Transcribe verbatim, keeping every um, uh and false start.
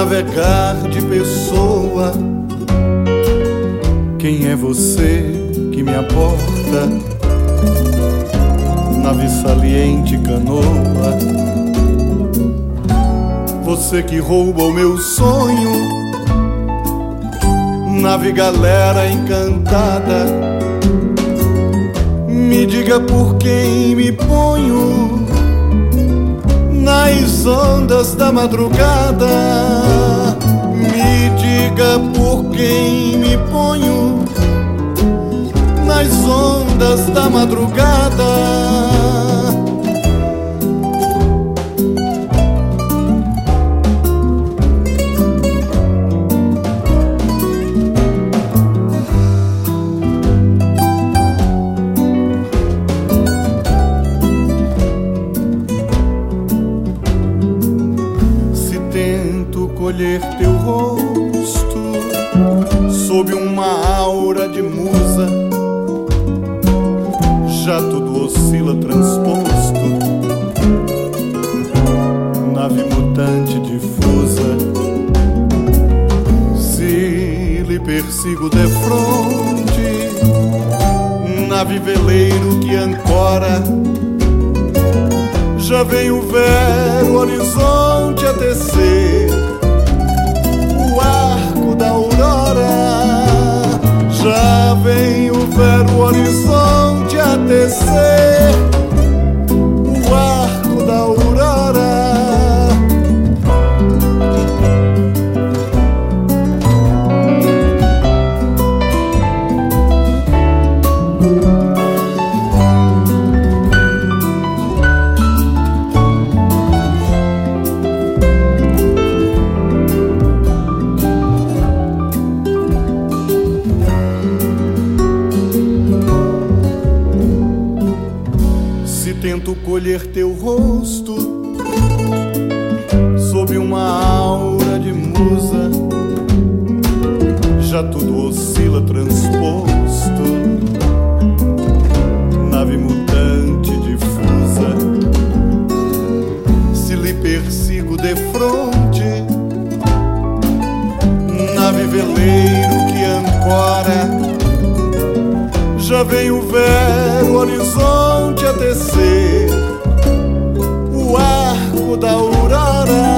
navegar de pessoa. Quem é você que me aporta? Nave saliente, canoa. Você que rouba o meu sonho. Nave galera encantada. Me diga por quem me ponho nas ondas da madrugada. Me diga por quem me ponho nas ondas da madrugada. Colher teu rosto sob uma aura de musa, já tudo oscila transposto, nave mutante difusa. Se lhe persigo defronte, nave veleiro que ancora, já vem o vero horizonte a tecer o arco da aurora. Já vem o vero horizonte a tecer o arco da aurora. Tento colher teu rosto sob uma aura de musa, já tudo oscila transposto, nave mutante difusa. Se lhe persigo defronte, nave veleiro que ancora, já vem o vero horizonte a tecer o arco da aurora.